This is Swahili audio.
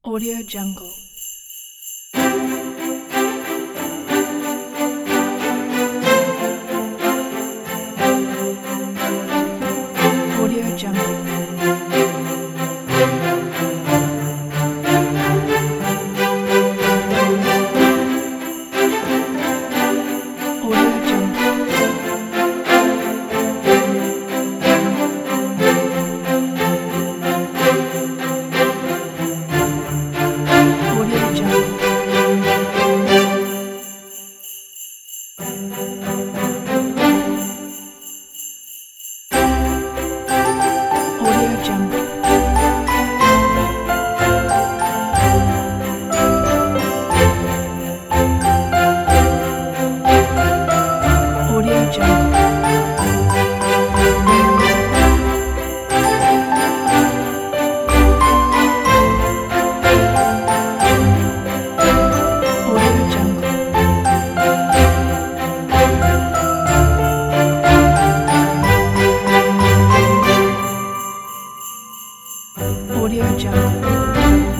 Audio Jungle. Audio Jungle. Audio Jungle. Audio Jungle. Audio Jungle. Audio Jungle. Audio Jungle. Audio Jungle.